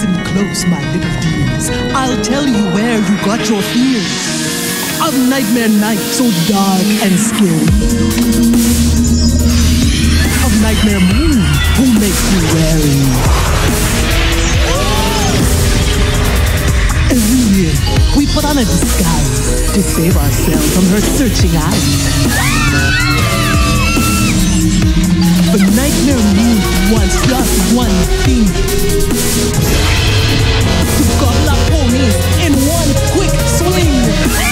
Listen close, my little dears. I'll tell you where you got your fears of nightmare night so dark and scary, of nightmare moon who makes you wary. Every year we put on a disguise to save ourselves from her searching eyes. But nightmare moon wants just one thing: to gobble up ponies in one quick swing.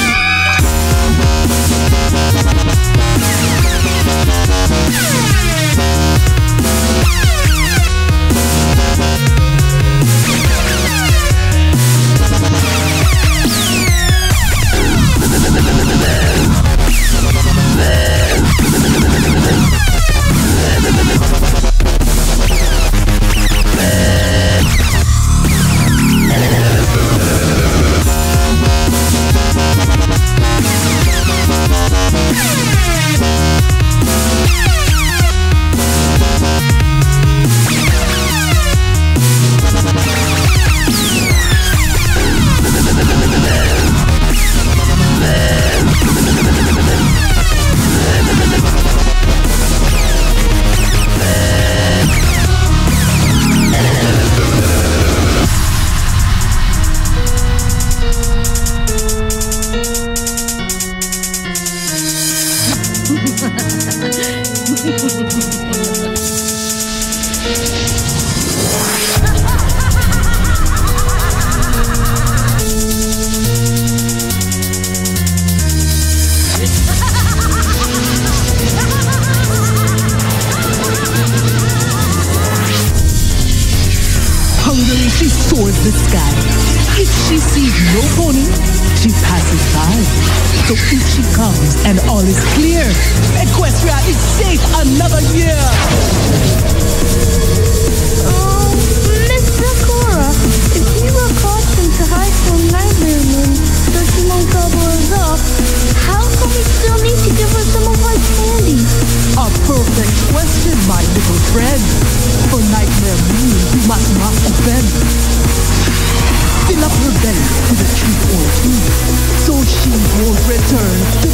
She soars the sky. If she sees no pony, she passes by. So if she comes and all is clear, Equestria is safe another year. Oh, Miss Sakura, if we were caught into high school nightmare moon so she won't gobble us up, how come we still need to give her some of our candy? A perfect question, my little friend. For nightmare moon, you must not offend. Fill up her belly with a treat or two, so she won't return to